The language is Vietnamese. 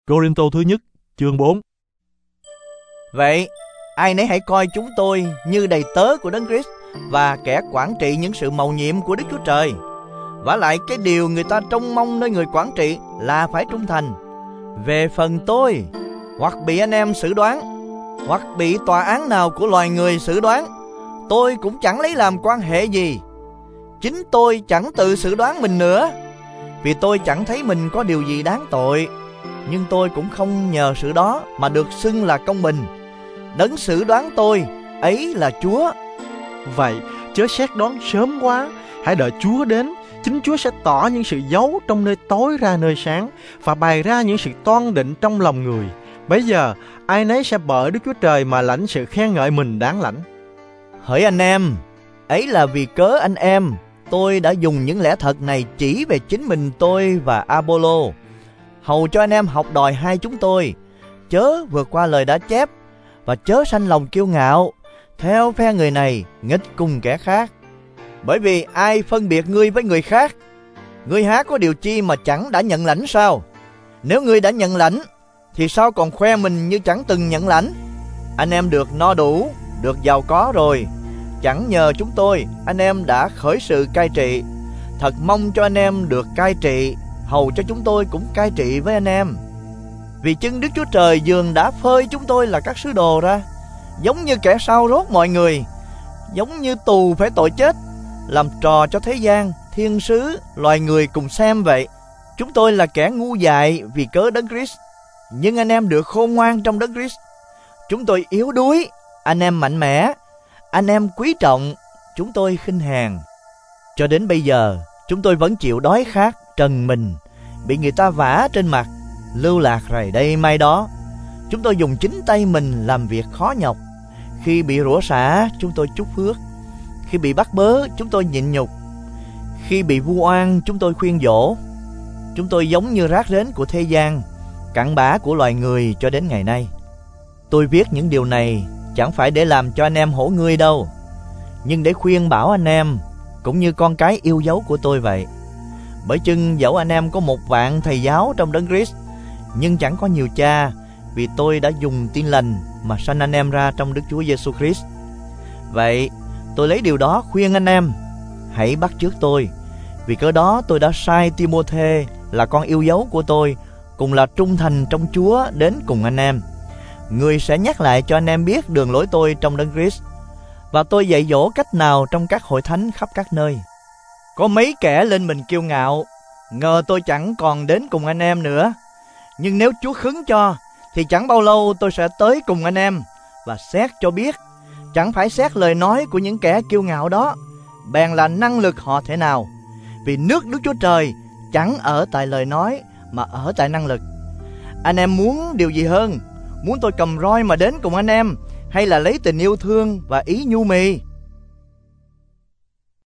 Cô-rinh-tô thứ nhất chương 4. Vậy ai nấy hãy coi chúng tôi như đầy tớ của Đấng Christ và kẻ quản trị những sự mầu nhiệm của Đức Chúa Trời. Vả lại cái điều người ta trông mong nơi người quản trị là phải trung thành. Về phần tôi, hoặc bị anh em xử đoán, hoặc bị tòa án nào của loài người xử đoán, tôi cũng chẳng lấy làm quan hệ gì. Chính tôi chẳng tự xử đoán mình nữa, vì tôi chẳng thấy mình có điều gì đáng tội. Nhưng tôi cũng không nhờ sự đó mà được xưng là công bình. Đấng xử đoán tôi, ấy là Chúa. Vậy chớ xét đoán sớm quá, hãy đợi Chúa đến. Chính Chúa sẽ tỏ những sự giấu trong nơi tối ra nơi sáng, và bày ra những sự toan định trong lòng người. Bấy giờ ai nấy sẽ bởi Đức Chúa Trời mà lãnh sự khen ngợi mình đáng lãnh. Hỡi anh em, ấy là vì cớ anh em, tôi đã dùng những lẽ thật này chỉ về chính mình tôi và Apollo, hầu cho anh em học đòi hai chúng tôi, chớ vượt qua lời đã chép, và chớ sanh lòng kiêu ngạo, theo phe người này nghịch cùng kẻ khác. Bởi vì ai phân biệt ngươi với người khác? Ngươi há có điều chi mà chẳng đã nhận lãnh sao? Nếu ngươi đã nhận lãnh, thì sao còn khoe mình như chẳng từng nhận lãnh? Anh em được no đủ, được giàu có rồi. Chẳng nhờ chúng tôi, anh em đã khởi sự cai trị. Thật mong cho anh em được cai trị, hầu cho chúng tôi cũng cai trị với anh em. Vì chưng Đức Chúa Trời dường đã phơi chúng tôi là các sứ đồ ra, giống như kẻ sau rốt mọi người, giống như tù phải tội chết, làm trò cho thế gian, thiên sứ, loài người cùng xem vậy. Chúng tôi là kẻ ngu dại vì cớ Đấng Christ, nhưng anh em được khôn ngoan trong Đấng Christ. Chúng tôi yếu đuối, anh em mạnh mẽ. Anh em quý trọng, chúng tôi khinh hèn. Cho đến bây giờ, chúng tôi vẫn chịu đói khát, trần mình, bị người ta vả trên mặt, lưu lạc rày đây mai đó. Chúng tôi dùng chính tay mình làm việc khó nhọc. Khi bị rủa xả, chúng tôi chúc phước. Khi bị bắt bớ, chúng tôi nhịn nhục. Khi bị vu oan, chúng tôi khuyên dỗ. Chúng tôi giống như rác rến của thế gian, cặn bã của loài người cho đến ngày nay. Tôi viết những điều này chẳng phải để làm cho anh em hổ ngươi đâu, nhưng để khuyên bảo anh em, cũng như con cái yêu dấu của tôi vậy. Bởi chưng dẫu anh em có 1,000,000 thầy giáo trong Đấng Christ, nhưng chẳng có nhiều cha, vì tôi đã dùng tin lành mà sanh anh em ra trong Đức Chúa Giêsu Christ. Vậy tôi lấy điều đó khuyên anh em, hãy bắt chước tôi. Vì cớ đó tôi đã sai Ti-mô-thê là con yêu dấu của tôi, cùng là trung thành trong Chúa, đến cùng anh em. Người sẽ nhắc lại cho anh em biết đường lối tôi trong Đấng Christ, và tôi dạy dỗ cách nào trong các hội thánh khắp các nơi. Có mấy kẻ lên mình kiêu ngạo, ngờ tôi chẳng còn đến cùng anh em nữa. Nhưng nếu Chúa khứng cho, thì chẳng bao lâu tôi sẽ tới cùng anh em và xét cho biết. Chẳng phải xét lời nói của những kẻ kiêu ngạo đó, bèn là năng lực họ thế nào. Vì nước Đức Chúa Trời chẳng ở tại lời nói, mà ở tại năng lực. Anh em muốn điều gì hơn? Muốn tôi cầm roi mà đến cùng anh em, hay là lấy tình yêu thương và ý nhu mì?